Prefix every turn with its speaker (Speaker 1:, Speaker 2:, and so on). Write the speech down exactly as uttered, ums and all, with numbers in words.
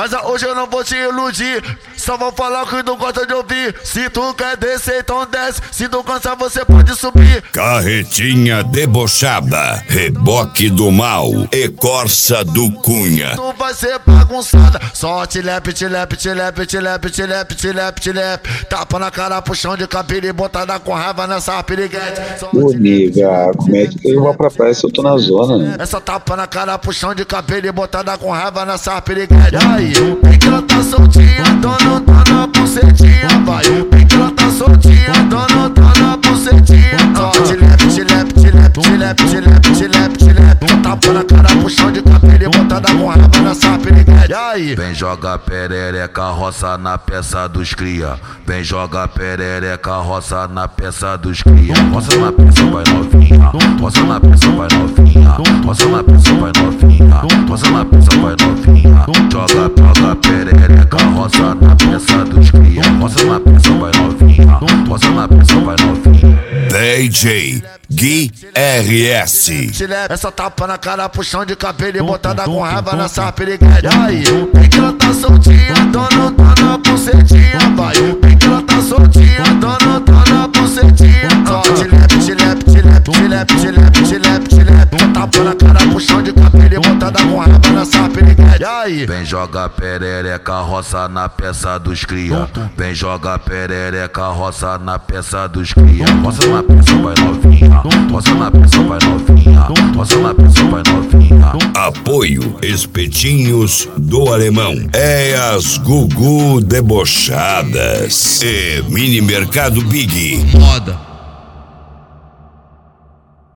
Speaker 1: Mas hoje eu não vou te iludir, só vou falar o que tu gosta de ouvir. Se tu quer descer, então desce. Se tu cansar, você pode subir.
Speaker 2: Carretinha debochada, reboque do mal e Corsa do Cunha.
Speaker 1: Tu vai ser bagunçada. Só tilepe, tilepe, tilepe, tilepe, tilepe, tilepe, tilepe. Tapa na cara, puxão de cabelo e botada com raiva nessa piriguete.
Speaker 3: Ô, nega, como é que eu vou pra praia se eu tô na zona, né?
Speaker 1: Essa tapa na cara, puxão de cabelo e botada com raiva nessa piriguete. Aí, bem que ela tá soltinha, dona, dona, bucetinha. Vai, bem que ela tá soltinha, dona, dona, bucetinha. Só tilepe, tilepe, tilepe, tilepe, tilepe, tilepe, tilepe. Tapa na cara, puxão de cabelo e botada com raiva nessa piriguete. Aí, vem joga perereca, roça na peça dos cria. Vem joga perereca, roça na peça dos cria. Roça na peça, vai novinha. Roça na peça, vai novinha. Roça na peça, vai novinha. Roça na peça, vai novinha. Joga, joga perereca, roça na peça dos cria. Roça na peça, vai novinha. Roça na peça, vai novinha.
Speaker 2: D J Gui R S.
Speaker 1: Essa tapa na cara, puxão de cabelo e botada com raiva nessa piriguete. Aí, bem que ela tá soltinha, dona, dona, bucetinha. Vai, bem que ela tá soltinha, dona, dona, bucetinha. Só tilepe, tilepe, tilepe, tilepe, tilepe, tilepe, tilepe. Tapa na cara, puxão de cabelo e botada com raiva nessa piriguete. Aí, vem joga perereca, roça na peça dos cria. Vem joga perereca, roça na peça dos cria. Roça na peça, vai novinha. Roça na peça, vai novinha. Roça na peça, vai novinha.
Speaker 2: Apoio Espetinhos do Alemão. É as Gugu Debochadas. E Mini Mercado Big.
Speaker 4: Moda.